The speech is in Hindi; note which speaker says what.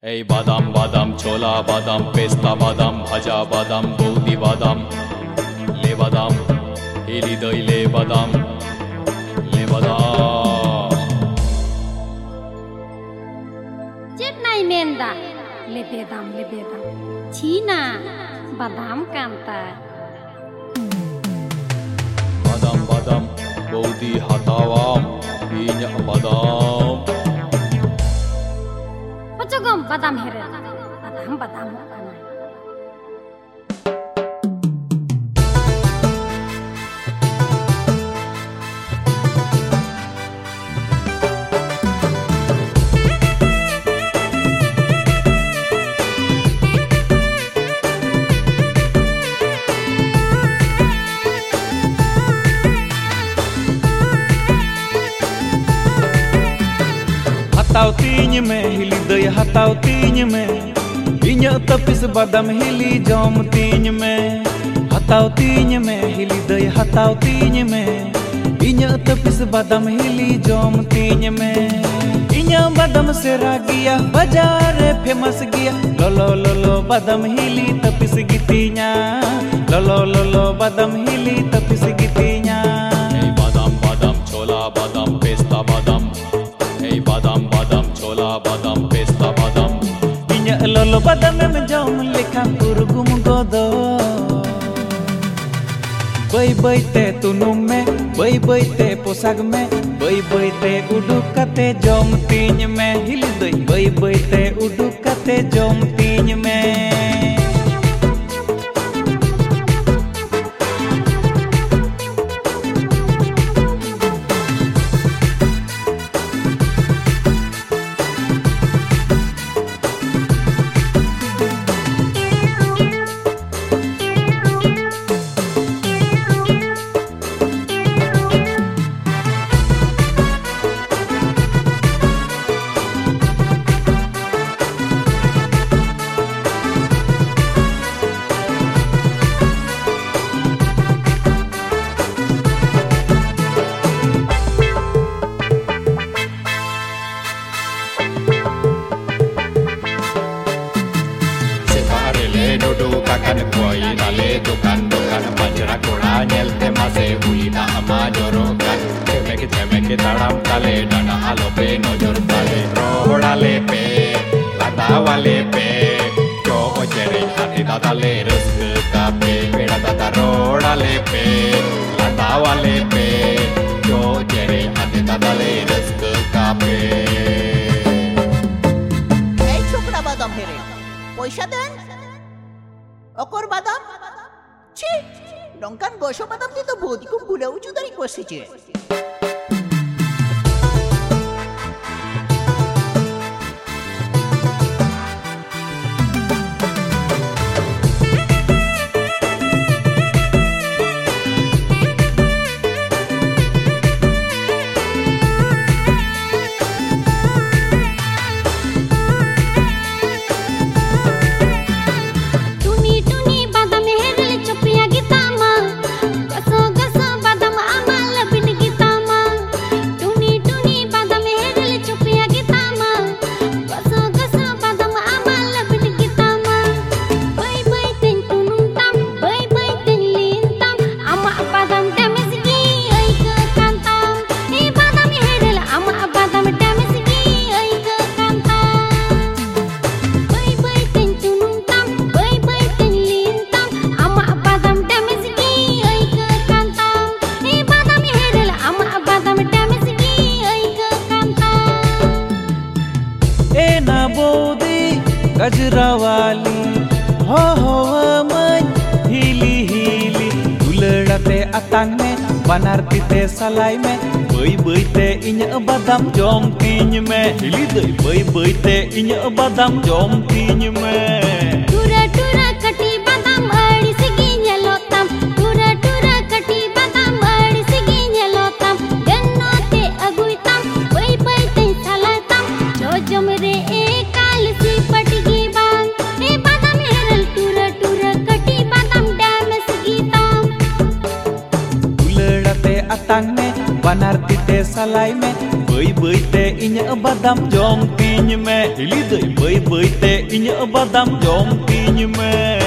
Speaker 1: এই বাদাম বাদাম ছোলা বাদাম পেস্তা বাদাম ভাজা বাদাম বৌদি বাদাম লে বাদাম হিলি দই লে বাদাম
Speaker 2: Cernai menda lebedam Cina badam kanta
Speaker 1: বাদাম বাদাম বৌদি হাতাওয়াম ইnya বাদাম
Speaker 2: Pocogom badam here badam kana
Speaker 3: Hatau tinya me hili daya hatau tinya me inya tapis badam hili jom tinya me hatau tinya me hili daya hatau tinya me inya tapis badam hili jom tinya me inya badam seragia bajar famous gia lolo badam hili tapis gitinya lolo badam hili tapis gitinya
Speaker 1: এই বাদাম বাদাম ছোলা বাদাম পেস্তা বাদাম এই বাদাম বাদাম ছোলা বাদাম পেস্তা বাদাম
Speaker 3: inya lolo badam em jom lekam urgum godo bai te tunum me bai te posag me bai te uduk kate jom tinya me hili doi bai te uduk kate jom tinya me
Speaker 1: Kakan koi nale dukan panjara kola nyelte mase ulina ama jorokan cemeke taram tale dana alope nojor tale roda lepe lata walepe jo ojere hati dadale reske kape peda dada roda lepe lata walepe jo ojere hati dadale reske kape
Speaker 4: এই ছোকরা বাদাম হেরে পয়সা দেন অকর বাদাম ছি লঙ্কান বয়স বাদাম দিয়ে তো বৌদি খুব ভুলে উঁচুদারি কষেছে गजरा वाली हो मन हिली दुलड़ते अतांग में बनारती ते सलाई में बई ते इन्य बादाम जम तीन में हिली दई बई ते इन्य बादाम जम तीन में
Speaker 2: टूरा कटी बादाम अड़ी सिगी nyalotam टूरा कटी बादाम अड़ी सिगी nyalotam गन्नो ते अगुइtam बई ते सलाtam जो जमरे ए काल सी पटगी बांग ए बादाम हेरल टूरा कटी बादाम डैमेस गीताम
Speaker 3: दुलड़ते अतांग में बनारती ते सलाई में बई ते इन्य बादाम जम तीन में हिली दई बई इन्हें बादाम जम तीन में